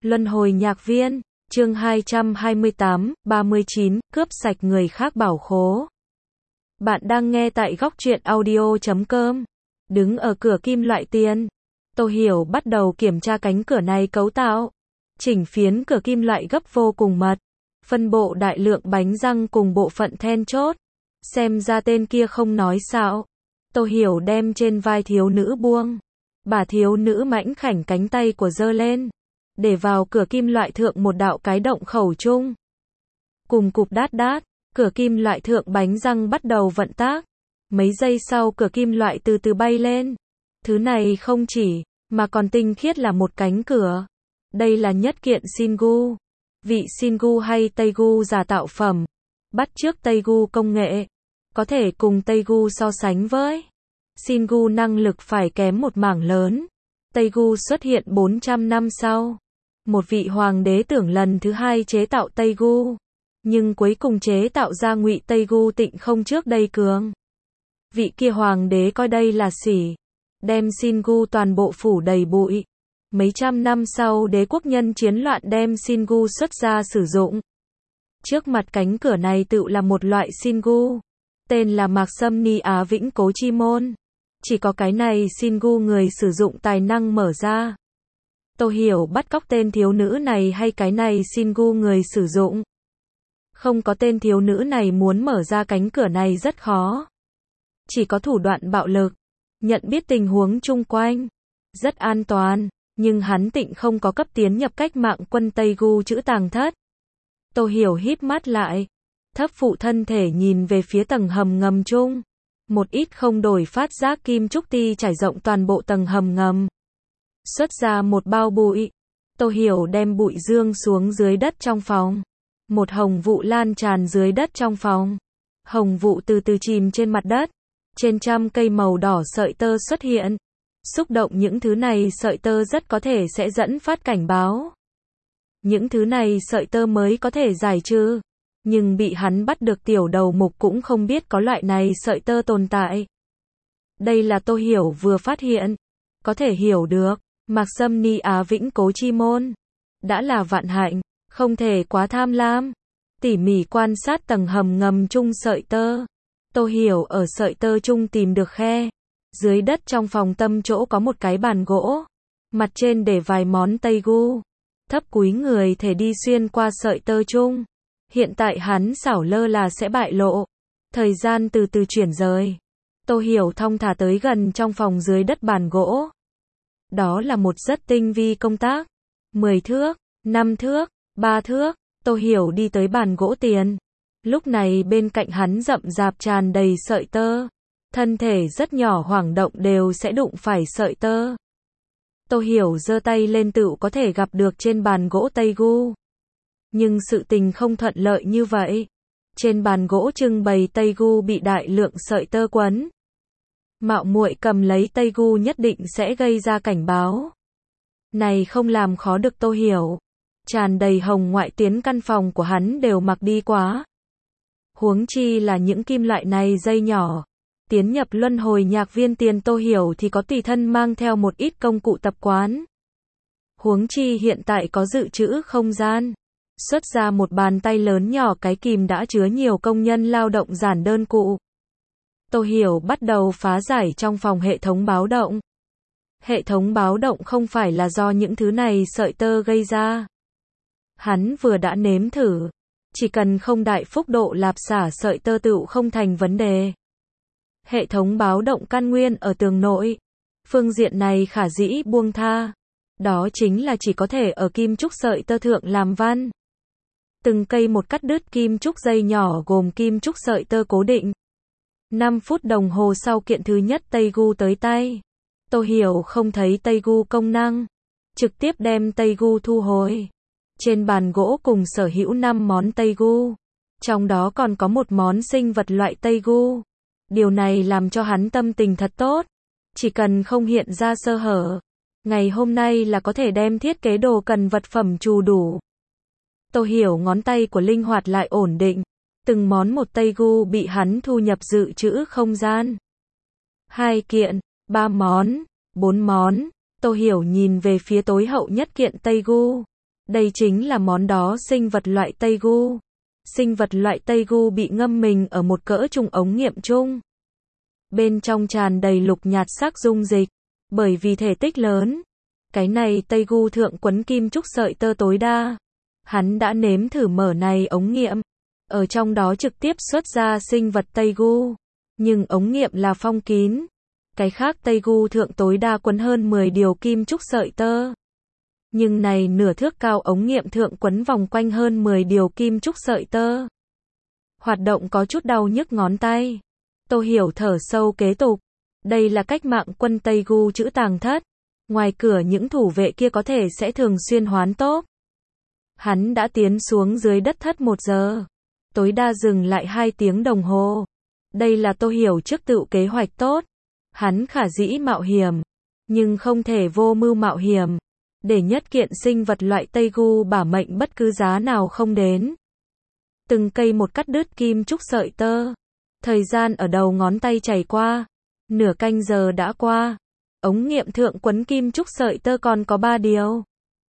Luân hồi nhạc viên, chương 228, 39, cướp sạch người khác bảo khố. Bạn đang nghe tại góc truyện audio.com. Đứng ở cửa kim loại tiền, Tô Hiểu bắt đầu kiểm tra cánh cửa này cấu tạo. Chỉnh phiến cửa kim loại gấp vô cùng mật. Phân bộ đại lượng bánh răng cùng bộ phận then chốt. Xem ra tên kia không nói xạo. Tô Hiểu đem trên vai thiếu nữ buông. Bà thiếu nữ mảnh khảnh cánh tay của giơ lên. Để vào cửa kim loại thượng một đạo cái động khẩu chung. Cùng cục đát đát, cửa kim loại thượng bánh răng bắt đầu vận tác. Mấy giây sau cửa kim loại từ từ bay lên. Thứ này không chỉ, mà còn tinh khiết là một cánh cửa. Đây là nhất kiện Singu. Vị Singu hay Teigu giả tạo phẩm. Bắt chước Teigu công nghệ. Có thể cùng Teigu so sánh với. Singu năng lực phải kém một mảng lớn. Teigu xuất hiện 400 năm sau. Một vị hoàng đế tưởng lần thứ hai chế tạo Teigu. Nhưng cuối cùng chế tạo ra ngụy Teigu tịnh không trước đây cường. Vị kia hoàng đế coi đây là sỉ. Đem Singu toàn bộ phủ đầy bụi. Mấy trăm năm sau đế quốc nhân chiến loạn đem Singu xuất ra sử dụng. Trước mặt cánh cửa này tự là một loại Singu. Tên là Mạc Sâm Ni Á Vĩnh Cố Chi Môn. Chỉ có cái này Singu người sử dụng tài năng mở ra. Tô Hiểu bắt cóc tên thiếu nữ này hay cái này Singu người sử dụng. Không có tên thiếu nữ này muốn mở ra cánh cửa này rất khó. Chỉ có thủ đoạn bạo lực. Nhận biết tình huống chung quanh. Rất an toàn. Nhưng hắn tịnh không có cấp tiến nhập cách mạng quân Teigu chữ tàng thất. Tô Hiểu híp mắt lại. Thấp phụ thân thể nhìn về phía tầng hầm ngầm chung. Một ít không đổi phát giác kim trúc ti trải rộng toàn bộ tầng hầm ngầm. Xuất ra một bao bụi. Tô Hiểu đem bụi dương xuống dưới đất trong phòng. Một hồng vụ lan tràn dưới đất trong phòng. Hồng vụ từ từ chìm trên mặt đất. Trên trăm cây màu đỏ sợi tơ xuất hiện. Xúc động những thứ này sợi tơ rất có thể sẽ dẫn phát cảnh báo. Những thứ này sợi tơ mới có thể giải trừ. Nhưng bị hắn bắt được tiểu đầu mục cũng không biết có loại này sợi tơ tồn tại. Đây là Tô Hiểu vừa phát hiện. Có thể hiểu được. Mạc Sâm Ni Á Vĩnh Cố Chi Môn. Đã là vạn hạnh. Không thể quá tham lam. Tỉ mỉ quan sát tầng hầm ngầm chung sợi tơ. Tô Hiểu ở sợi tơ chung tìm được khe. Dưới đất trong phòng tâm chỗ có một cái bàn gỗ. Mặt trên để vài món Teigu. Thấp cúi người thể đi xuyên qua sợi tơ chung. Hiện tại hắn xảo lơ là sẽ bại lộ. Thời gian từ từ chuyển rời. Tô Hiểu thong thả tới gần trong phòng dưới đất bàn gỗ. Đó là một rất tinh vi công tác. 10 thước, 5 thước, 3 thước. Tô Hiểu đi tới bàn gỗ tiền. Lúc này bên cạnh hắn rậm rạp tràn đầy sợi tơ. Thân thể rất nhỏ hoảng động đều sẽ đụng phải sợi tơ. Tô Hiểu giơ tay lên tựu có thể gặp được trên bàn gỗ Teigu. Nhưng sự tình không thuận lợi như vậy. Trên bàn gỗ trưng bày Teigu bị đại lượng sợi tơ quấn. Mạo muội cầm lấy Teigu nhất định sẽ gây ra cảnh báo. Này không làm khó được Tô Hiểu. Tràn đầy hồng ngoại tiến căn phòng của hắn đều mặc đi quá. Huống chi là những kim loại này dây nhỏ. Tiến nhập luân hồi nhạc viên tiền Tô Hiểu thì có tùy thân mang theo một ít công cụ tập quán. Huống chi hiện tại có dự trữ không gian. Xuất ra một bàn tay lớn nhỏ cái kìm đã chứa nhiều công nhân lao động giản đơn cụ. Tô Hiểu bắt đầu phá giải trong phòng hệ thống báo động. Hệ thống báo động không phải là do những thứ này sợi tơ gây ra. Hắn vừa đã nếm thử. Chỉ cần không đại phúc độ lạp xả sợi tơ tựu không thành vấn đề. Hệ thống báo động căn nguyên ở tường nội. Phương diện này khả dĩ buông tha. Đó chính là chỉ có thể ở kim trúc sợi tơ thượng làm văn. Từng cây một cắt đứt kim trúc dây nhỏ gồm kim trúc sợi tơ cố định. 5 phút đồng hồ sau kiện thứ nhất Teigu tới tay. Tô Hiểu không thấy Teigu công năng. Trực tiếp đem Teigu thu hồi. Trên bàn gỗ cùng sở hữu 5 món Teigu. Trong đó còn có một món sinh vật loại Teigu. Điều này làm cho hắn tâm tình thật tốt. Chỉ cần không hiện ra sơ hở. Ngày hôm nay là có thể đem thiết kế đồ cần vật phẩm trù đủ. Tô Hiểu ngón tay của linh hoạt lại ổn định. Từng món một Teigu bị hắn thu nhập dự trữ không gian. 2 kiện, 3 món, 4 món. Tô Hiểu nhìn về phía tối hậu nhất kiện Teigu. Đây chính là món đó sinh vật loại Tây Gu. Sinh vật loại Tây Gu bị ngâm mình ở một cỡ trung ống nghiệm chung. Bên trong tràn đầy lục nhạt sắc dung dịch. Bởi vì thể tích lớn, cái này Tây Gu thượng quấn kim trúc sợi tơ tối đa. Hắn đã nếm thử mở này ống nghiệm. Ở trong đó trực tiếp xuất ra sinh vật Tây Gu. Nhưng ống nghiệm là phong kín. Cái khác Tây Gu thượng tối đa quấn hơn 10 điều kim trúc sợi tơ. Nhưng này nửa thước cao ống nghiệm thượng quấn vòng quanh hơn 10 điều kim trúc sợi tơ. Hoạt động có chút đau nhức ngón tay. Tô Hiểu thở sâu kế tục. Đây là cách mạng quân Tây Gu trữ tàng thất. Ngoài cửa những thủ vệ kia có thể sẽ thường xuyên hoán tốp. Hắn đã tiến xuống dưới đất thất 1 giờ. Tối đa dừng lại 2 tiếng đồng hồ. Đây là Tô Hiểu trước tự kế hoạch tốt. Hắn khả dĩ mạo hiểm. Nhưng không thể vô mưu mạo hiểm. Để nhất kiện sinh vật loại Tây Gu bả mệnh bất cứ giá nào không đến. Từng cây một cắt đứt kim trúc sợi tơ. Thời gian ở đầu ngón tay chảy qua. Nửa canh giờ đã qua. Ống nghiệm thượng quấn kim trúc sợi tơ còn có 3 điều.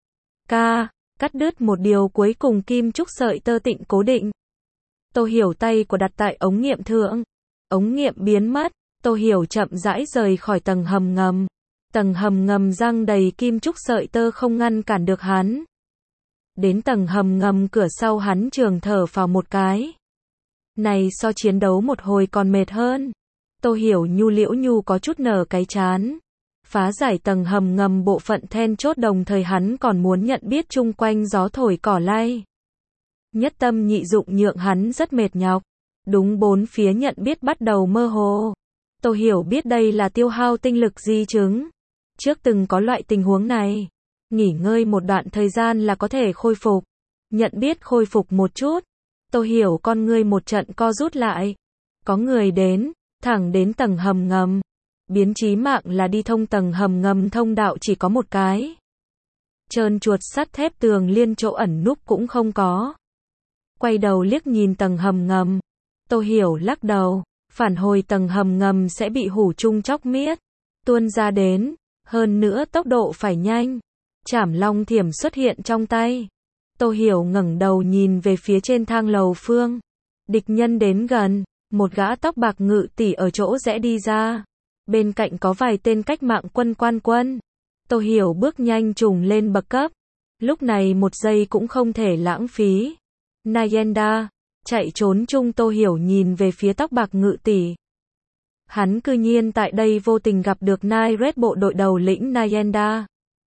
Cắt đứt một điều cuối cùng kim trúc sợi tơ tịnh cố định. Tô Hiểu tay của đặt tại ống nghiệm thượng. Ống nghiệm biến mất. Tô Hiểu chậm rãi rời khỏi tầng hầm ngầm. Tầng hầm ngầm răng đầy kim trúc sợi tơ không ngăn cản được hắn. Đến tầng hầm ngầm cửa sau hắn trường thở phào một cái. Này so chiến đấu một hồi còn mệt hơn. Tô Hiểu Liễu Nhu có chút nở cái chán. Phá giải tầng hầm ngầm bộ phận then chốt đồng thời hắn còn muốn nhận biết chung quanh gió thổi cỏ lay. Nhất tâm nhị dụng nhượng hắn rất mệt nhọc. Đúng 4 phía nhận biết bắt đầu mơ hồ. Tô Hiểu biết đây là tiêu hao tinh lực di chứng. Trước từng có loại tình huống này. Nghỉ ngơi một đoạn thời gian là có thể khôi phục. Nhận biết khôi phục một chút. Tô Hiểu con ngươi một trận co rút lại. Có người đến, thẳng đến tầng hầm ngầm. Biến chí mạng là đi thông tầng hầm ngầm thông đạo chỉ có một cái. Trơn chuột sắt thép tường liên chỗ ẩn núp cũng không có. Quay đầu liếc nhìn tầng hầm ngầm. Tô Hiểu lắc đầu. Phản hồi tầng hầm ngầm sẽ bị hủ chung chóc miết. Tuôn ra đến. Hơn nữa tốc độ phải nhanh. Trảm long thiểm xuất hiện trong tay. Tô Hiểu ngẩng đầu nhìn về phía trên thang lầu phương. Địch nhân đến gần. Một gã tóc bạc ngự tỷ ở chỗ rẽ đi ra. Bên cạnh có vài tên cách mạng quân quan quân. Tô Hiểu bước nhanh trùng lên bậc cấp. Lúc này 1 giây cũng không thể lãng phí. Nayenda. Chạy trốn chung Tô Hiểu nhìn về phía tóc bạc ngự tỷ. Hắn cư nhiên tại đây vô tình gặp được Nairet bộ đội đầu lĩnh Nayenda.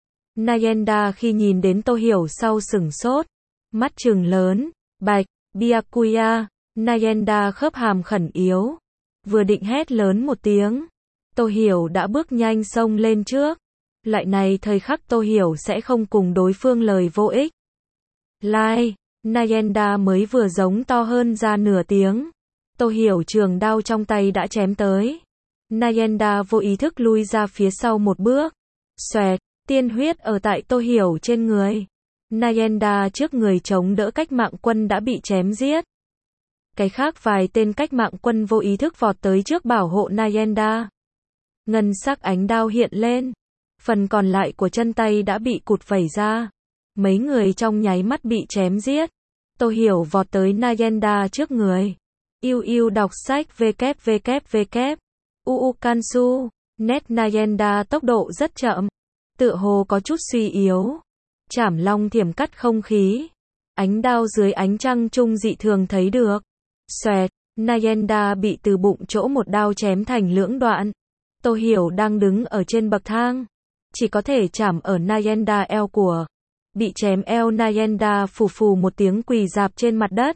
Nayenda khi nhìn đến Tô Hiểu sau sửng sốt. Mắt trừng lớn. Bạch, Byakuya. Nayenda khớp hàm khẩn yếu. Vừa định hét lớn một tiếng. Tô Hiểu đã bước nhanh xông lên trước. Loại này thời khắc Tô Hiểu sẽ không cùng đối phương lời vô ích. Lai, Nayenda mới vừa giống to hơn ra nửa tiếng. Tô Hiểu trường đao trong tay đã chém tới. Nayenda vô ý thức lui ra phía sau một bước. Xoẹt, tiên huyết ở tại Tô Hiểu trên người. Nayenda trước người chống đỡ cách mạng quân đã bị chém giết. Cái khác vài tên cách mạng quân vô ý thức vọt tới trước bảo hộ Nayenda. Ngân sắc ánh đao hiện lên. Phần còn lại của chân tay đã bị cụt vẩy ra. Mấy người trong nháy mắt bị chém giết. Tô Hiểu vọt tới Nayenda trước người. Yêu đọc sách www. Kansu. Net Nayenda tốc độ rất chậm. Tựa hồ có chút suy yếu. Trảm long thiểm cắt không khí. Ánh đao dưới ánh trăng trung dị thường thấy được. Xoẹt, Nayenda bị từ bụng chỗ một đao chém thành lưỡng đoạn. Tô Hiểu đang đứng ở trên bậc thang. Chỉ có thể chạm ở Nayenda eo của. Bị chém eo Nayenda phù phù một tiếng quỳ rạp trên mặt đất.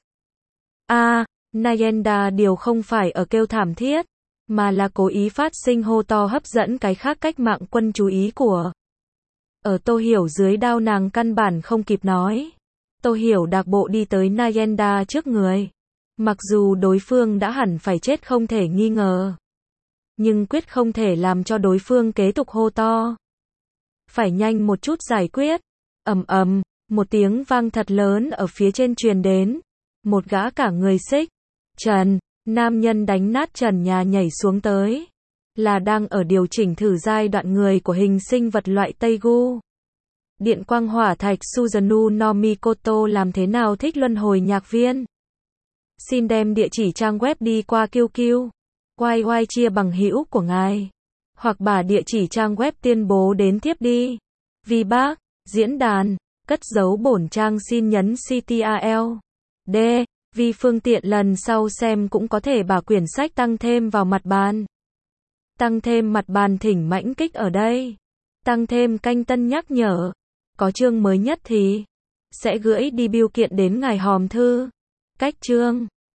Nayenda điều không phải ở kêu thảm thiết. Mà là cố ý phát sinh hô to hấp dẫn cái khác cách mạng quân chú ý của. Ở Tô Hiểu dưới đao nàng căn bản không kịp nói. Tô Hiểu đạc bộ đi tới Nayenda trước người. Mặc dù đối phương đã hẳn phải chết không thể nghi ngờ. Nhưng quyết không thể làm cho đối phương kế tục hô to. Phải nhanh một chút giải quyết. Ầm, một tiếng vang thật lớn ở phía trên truyền đến. Một gã cả người xích. Trần, nam nhân đánh nát trần nhà nhảy xuống tới. Là đang ở điều chỉnh thử giai đoạn người của hình sinh vật loại Tây Gu. Điện quang hỏa thạch Suzunu no Mikoto làm thế nào thích luân hồi nhạc viên? Xin đem địa chỉ trang web đi qua QQ. YY chia bằng hữu của ngài. Hoặc bả địa chỉ trang web tuyên bố đến tiếp đi. Vì bác, diễn đàn, cất giấu bổn trang xin nhấn CTRL. D. Vì phương tiện lần sau xem cũng có thể bả quyển sách tăng thêm vào mặt bàn. Tăng thêm mặt bàn thỉnh mãnh kích ở đây. Tăng thêm canh tân nhắc nhở. Có chương mới nhất thì sẽ gửi đi bưu kiện đến ngài hòm thư. Cách chương